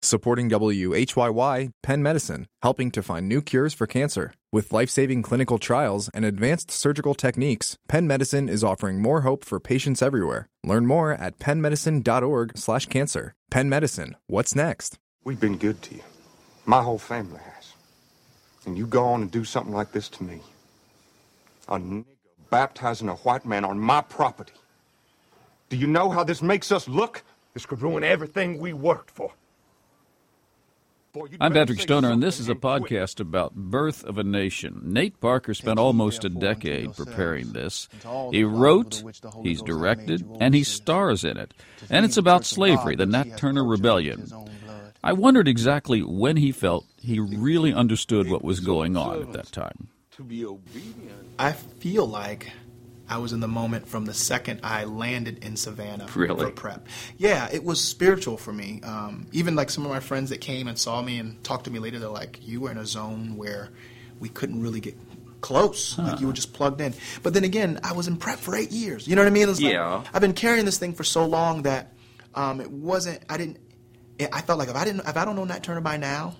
Supporting WHYY, Penn Medicine, helping to find new cures for cancer. With life-saving clinical trials and advanced surgical techniques, Penn Medicine is offering more hope for patients everywhere. Learn more at pennmedicine.org/cancer. Penn Medicine, what's next? We've been good to you. My whole family has. And you go on and do something like this to me. A nigger baptizing a white man on my property. Do you know how this makes us look? This could ruin everything we worked for. I'm Patrick Stoner, and this is a podcast about Birth of a Nation. Nate Parker spent almost a decade preparing this. He wrote, he's directed, and he stars in it. And it's about slavery, the Nat Turner Rebellion. I wondered exactly when he felt he really understood what was going on at that time. I feel like I was in the moment from the second I landed in Savannah for prep. Yeah, it was spiritual for me. Even like some of my friends that came and saw me and talked to me later, they're like, you were in a zone where we couldn't really get close. Like you were just plugged in. But then again, I was in prep for 8 years. You know what I mean? It's like, I've been carrying this thing for so long that I felt like if I don't know Nat Turner by now,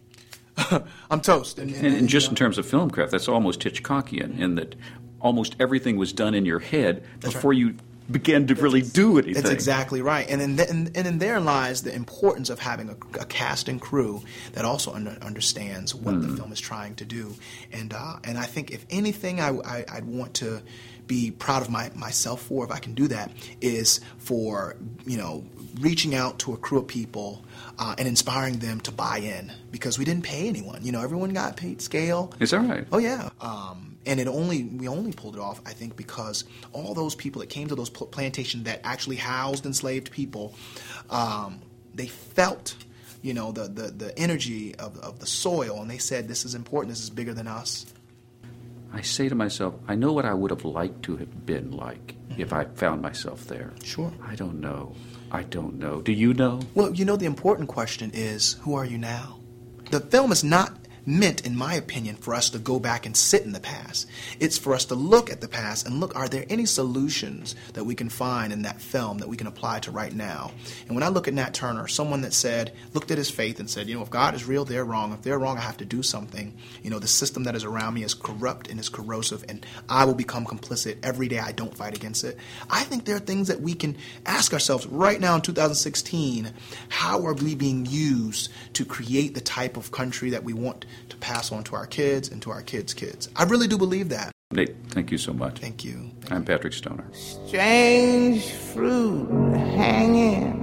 I'm toast. And just in terms of film craft, that's almost Hitchcockian in that almost everything was done in your head before you began to really do anything. That's exactly right. And in therein lies the importance of having a cast and crew that also understands what the film is trying to do. And I think if anything I'd want to be proud of myself for, if I can do that, is for, reaching out to a crew of people and inspiring them to buy in, because we didn't pay anyone. Everyone got paid scale. Is that right? Oh, yeah. And we only pulled it off, I think, because all those people that came to those plantations that actually housed enslaved people, they felt, the energy of the soil, and they said, this is important, this is bigger than us. I say to myself, I know what I would have liked to have been like if I found myself there. Sure. I don't know. Do you know? Well, the important question is, who are you now? The film is not meant, in my opinion, for us to go back and sit in the past. It's for us to look at the past and look, are there any solutions that we can find in that film that we can apply to right now? And when I look at Nat Turner, someone that looked at his faith and said, if God is real, they're wrong. If they're wrong, I have to do something. The system that is around me is corrupt and is corrosive, and I will become complicit every day I don't fight against it. I think there are things that we can ask ourselves right now in 2016, how are we being used to create the type of country that we want to pass on to our kids and to our kids' kids? I really do believe that. Nate, thank you so much. Thank you. I'm Patrick Stoner. Strange fruit hanging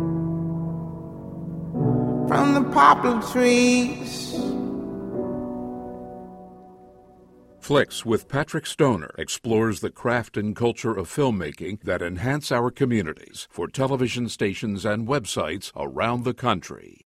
from the poplar trees. Flicks with Patrick Stoner explores the craft and culture of filmmaking that enhance our communities for television stations and websites around the country.